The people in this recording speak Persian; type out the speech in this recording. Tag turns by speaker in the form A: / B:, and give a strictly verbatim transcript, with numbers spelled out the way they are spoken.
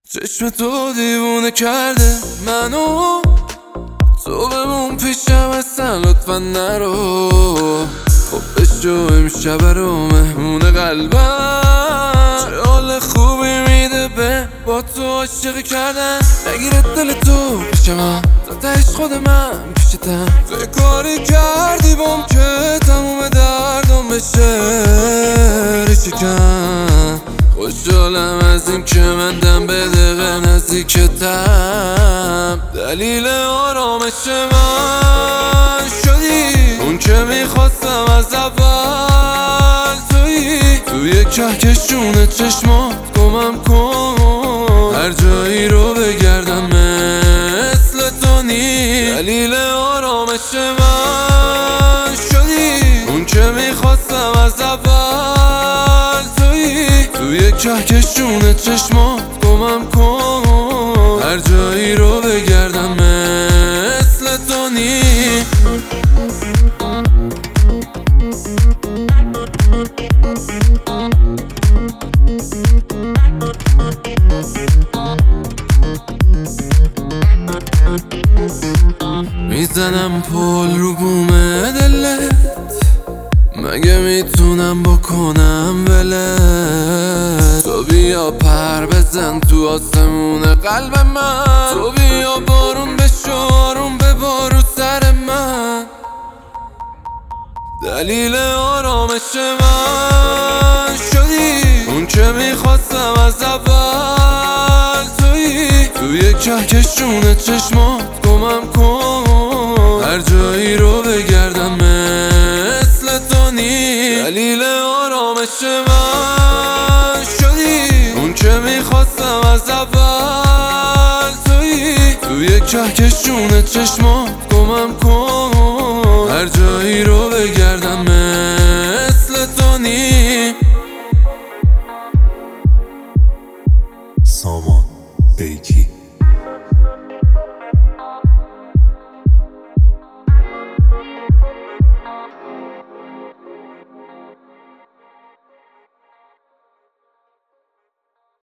A: چشم تو دیوونه کرده منو، تو بمون پیشم اصلا لطفا نرو. خب بشو امشب رو مهمون قلبم، چه حال خوبی میده به با تو عاشقی کردن. نگیره دل تو پیشم تا تهش خود من پیشتم. تو کاری کردی بام که تموم دردم بشه ریشکن. خوشحالم از این که من دم به دقیقه نزدیکتم. دلیل آرامش من شدی، اون که میخواستم از اول تویی. توی کهکشون چشمات گمم کن، هر جایی رو بگردم مثل تو نی. دلیل آرامش من شدی، اون که میخواستم از اول تویی. توی کهکشون چشمات گمم کن، هر جایی رو بگردم مثل تو نی. میزنم پل رو بوم دلت، مگه میتونم بکنم ولت؟ تو بیا پر بزن تو آسمون قلب من، تو بیا بارون بشو آروم ببار رو سر من. دلیل آرامش من شدی، اون که میخواستم از اول تویی. توی کهکشون چشمات گمم کن، هر جایی رو بگردم مثل تو نی. دلیل آرامش من شدی، اون که میخواستم از اول تویی. توی کهکشون چشمات گمم کن، هر جایی رو بگردم مثل تو نی.
B: سامان بیکی